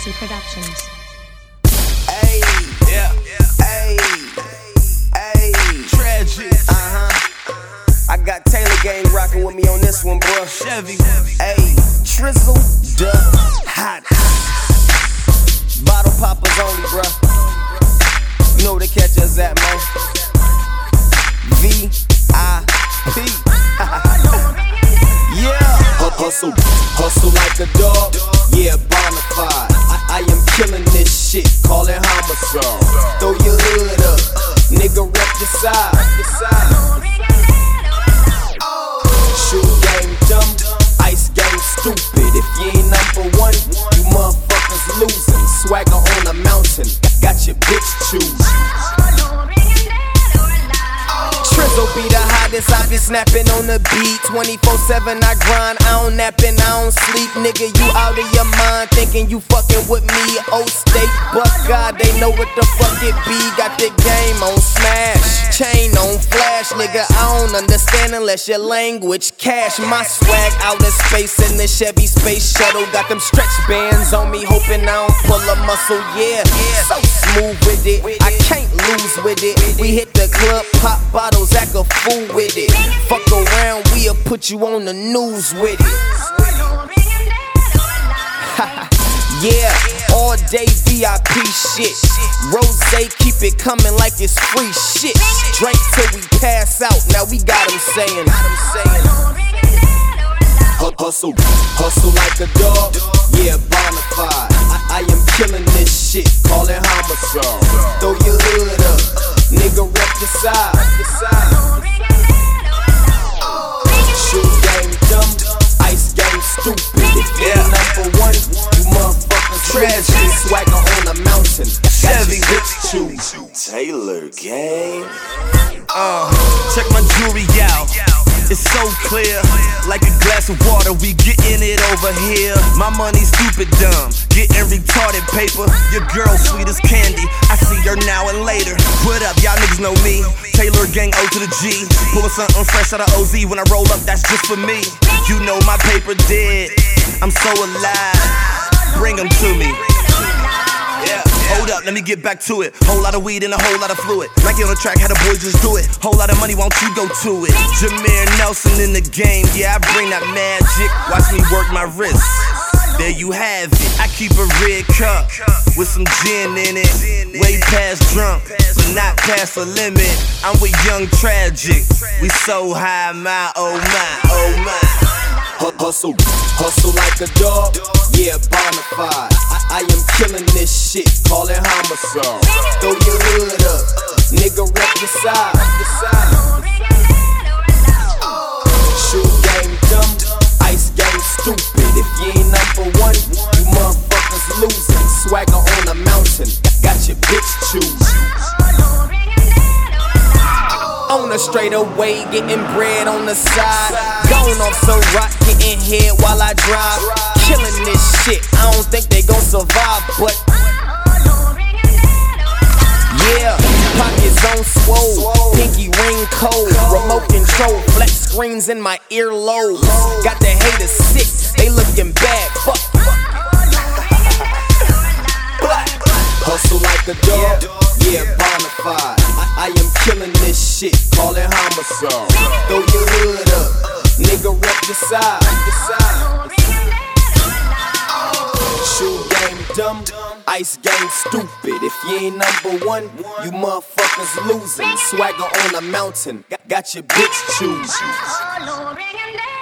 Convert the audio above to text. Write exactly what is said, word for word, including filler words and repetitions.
Galaxy Productions. Hey, yeah, hey, hey, tragic. Uh huh. I got Taylor Gang rocking with me on this one, bro. Chevy, hey, Trizzle, duh, hot. Bottle poppers only, bro. You know where to catch us at, man. V I P. Yeah. Hustle, hustle like a dog. Yeah, bonafide. I, I am killing this shit. Call it homicide. Throw your hood up, nigga. Rep your side. Shoot game dumb, ice game stupid. If you ain't number one, you motherfuckers losing. Swagger on a mountain, got your bitch choose. Trizzle be the hottest, I be snapping on the beat. twenty-four seven I grind, I don't nap and I don't sleep. Nigga, you out of your mind, thinking you fucking with me. Old State, but God, they know what the fuck it be. Got the game on smash, chain on flash. Nigga, I don't understand unless your language cash. My swag out of space in the Chevy Space Shuttle. Got them stretch bands on me, hoping I don't pull a muscle, yeah. So smooth with it, I can't lose with it. We hit the club, pop bottles, act a fool with it. Fuck around, we'll put you on the news with it. Yeah, all day V I P shit. Rose, keep it coming like it's free shit. Drink till we pass out, now we got them saying. Hustle, hustle like a dog. Yeah, bonafide. I, I am killing this shit. Call it homicide. Throw your hood up, nigga. Rep your side. Shoot game dumb, ice game stupid. If you're number one, you motherfuckers tragic. Swagger on a mountain, Chevy bitch choose. Taylor Gang. Uh, check my jewelry out. It's so clear, like a glass of water, we getting it over here. My money's stupid dumb, getting retarded paper. Your girl sweet as candy, I see her now and later. What up, y'all niggas know me, Taylor Gang O to the G. Pulling something fresh out of O Z, when I roll up, that's just for me. You know my paper dead, I'm so alive, bring them to me. Yeah. Hold up, let me get back to it. Whole lot of weed and a whole lot of fluid. Nike on the track, had the boys just do it. Whole lot of money, won't you go to it? Jameer Nelson in the game, yeah, I bring that magic. Watch me work my wrist. There you have it. I keep a red cup with some gin in it. Way past drunk, but not past the limit. I'm with Young Tragic. We so high, my oh my, oh my. Hustle, hustle like a dog. Yeah, bonafide. I, I am killing this shit. Call it homicide. Throw your hood up, nigga. Rep your side. Shoot game dumb, ice game stupid. If you ain't number one, you motherfuckers losing. Swagger on a mountain, got your bitch choose. On a straightaway, getting bread on the side. Going off so rock, getting head while I drive. Killing this shit, I don't think they gon' survive, but yeah, pockets on swole, pinky ring cold, remote control, flat screens in my earlobes. Got the haters sick, they looking bad, fuck. Hustle like a dog, yeah, bonafide. I, I am killing this shit, call it homicide. Throw your hood up, nigga. Rep your side. Shoot game dumb, ice game stupid. If you ain't number one, you motherfuckers losing. Swagger on a mountain, got, got your bitch choose.